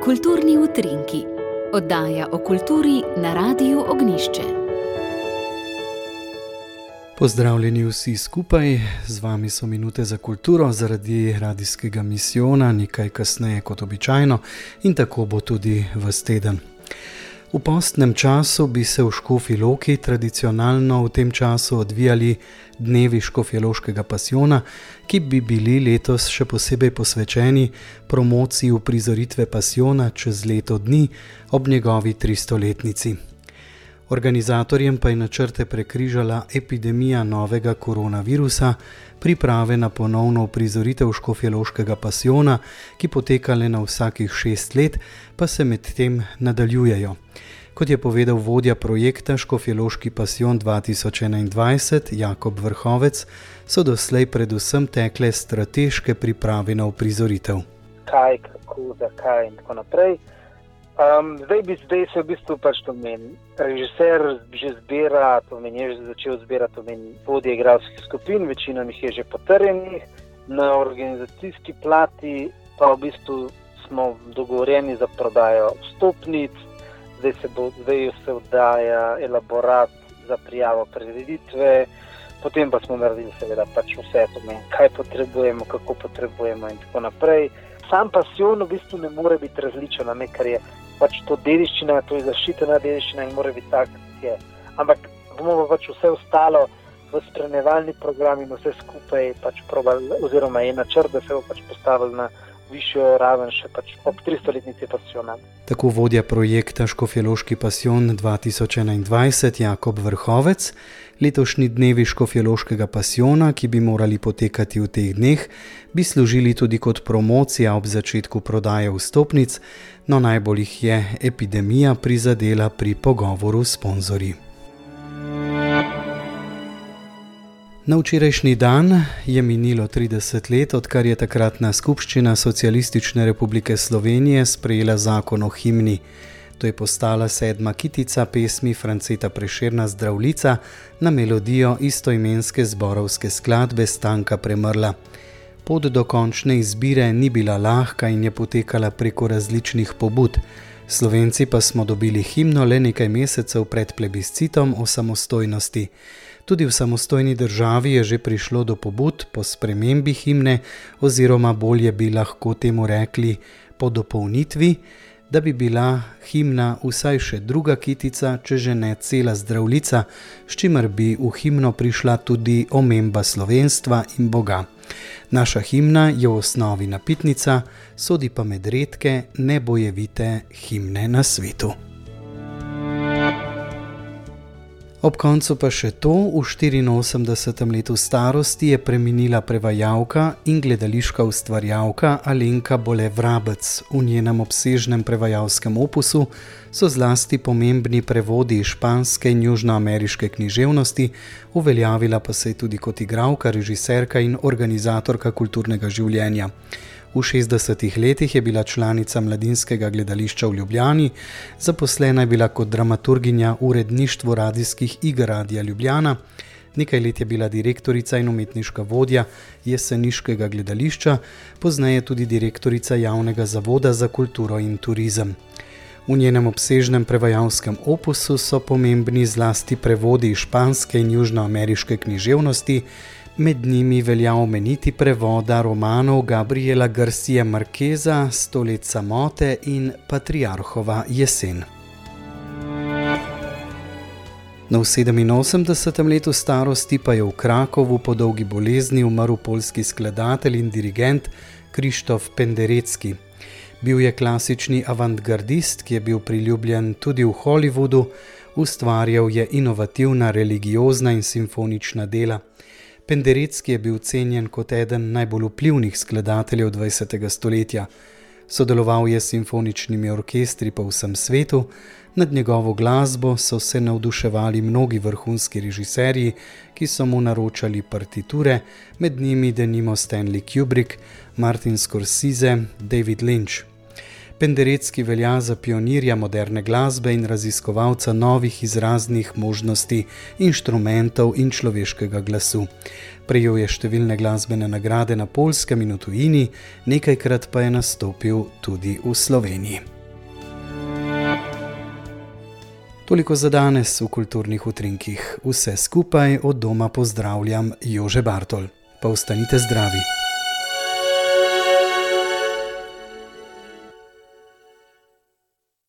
Kulturni utrinki, oddaja o kulturi na Radiu Ognjišče. Pozdravljeni vsi skupaj, z vami so Minute za kulturo zaradi radijskega misijona, nekaj kasneje kot običajno in tako bo tudi ves teden. V postnem času bi se v Škofji Loki tradicionalno v tem času odvijali dnevi škofjeloškega pasijona, ki bi bili letos še posebej posvečeni promociji uprizoritve pasijona čez leto dni ob njegovi 300-letnici. Organizatorjem pa je načrte prekrižala epidemija novega koronavirusa, priprave na ponovno uprizoritev škofjeloškega pasijona, ki poteka le na vsakih 6 let, pa se medtem nadaljujejo. Kot je povedal vodja projekta Škofjeloški pasijon 2021, Jakob Vrhovec, so doslej predvsem tekle strateške priprave na uprizoritev. Kaj, kako, zakaj in tako naprej. Zdaj se v bistvu to meni. Režiser že zbira, je že začel zbirati vodje igralskih skupin, večina jih je že potrjenih. Na organizacijski plati pa v bistvu smo dogovorjeni za prodajo vstopnic. Zdaj se oddaja elaborat za prijavo prireditve, potem pa smo naredili seveda vse to, kaj potrebujemo, kako potrebujemo in tako naprej. Sam pasijon v bistvu ne more biti različen, ker je to dediščina, to je zaščitena dediščina in mora biti tak, kot je. Ampak bomo pa vse ostalo v spremljevalni program in vse skupaj probali, oziroma je načrt, da se bo postavili na višjo raven še ob 300-letnici pasijona. Tako vodja projekta Škofjeloški pasijon 2021 Jakob Vrhovec. Letošnji dnevi škofjeloškega pasijona, ki bi morali potekati v teh dneh, bi služili tudi kot promocija ob začetku prodaje vstopnic, no najbolj jih je epidemija prizadela pri pogovoru s sponzorji. Na včerajšnji dan je minilo 30 let, odkar je takratna skupščina Socialistične republike Slovenije sprejela zakon o himni. To je postala 7. kitica pesmi Franceta Prešerna Zdravljica na melodijo istoimenske zborovske skladbe Stanka Premrla. Pot do končne izbire ni bila lahka in je potekala preko različnih pobud. Slovenci pa smo dobili himno le nekaj mesecev pred plebiscitom o samostojnosti. Tudi v samostojni državi je že prišlo do pobud po spremembi himne, oziroma bolje bi lahko temu rekli po dopolnitvi, da bi bila himna vsaj še druga kitica, če že ne cela Zdravljica, s čimer bi v himno prišla tudi omemba slovenstva in Boga. Naša himna je v osnovi napitnica, sodi pa med redke nebojevite himne na svetu. Ob koncu pa še to, v 84. letu starosti je preminila prevajalka in gledališka ustvarjalka Alenka Bole Vrabec. V njenem obsežnem prevajalskem opusu so zlasti pomembni prevodi iz španske in južnoameriške književnosti, uveljavila pa se je tudi kot igralka, režiserka in organizatorka kulturnega življenja. V 60. letih je bila članica Mladinskega gledališča v Ljubljani, zaposlena je bila kot dramaturginja v uredništvu radijskih iger Radia Ljubljana, nekaj let je bila direktorica in umetniška vodja Jeseniškega gledališča, pozneje tudi direktorica Javnega zavoda za kulturo in turizem. V njenem obsežnem prevajalskem opusu so pomembni zlasti prevodi iz španske in južnoameriške književnosti. Med njimi velja omeniti prevoda romanov Gabriela García Márqueza 100 let samote in Patriarhova jesen. Na 87. letu starosti pa je v Krakovu po dolgi bolezni umrl poljski skladatelj in dirigent Krzysztof Penderecki. Bil je klasični avantgardist, ki je bil priljubljen tudi v Hollywoodu, ustvarjal je inovativna, religiozna in simfonična dela. Penderecki je bil cenjen kot eden najbolj vplivnih skladateljev 20. stoletja. Sodeloval je s simfoničnimi orkestri po vsem svetu, nad njegovo glasbo so se navduševali mnogi vrhunski režiserji, ki so mu naročali partiture, med njimi denimo Stanley Kubrick, Martin Scorsese, David Lynch. Penderecki velja za pionirja moderne glasbe in raziskovalca novih izraznih možnosti, inštrumentov in človeškega glasu. Prejel je številne glasbene nagrade na Poljskem in v tujini, nekajkrat pa je nastopil tudi v Sloveniji. Toliko za danes v Kulturnih utrinkih. Vse skupaj od doma pozdravljam Jože Bartol. Pa ostanite zdravi.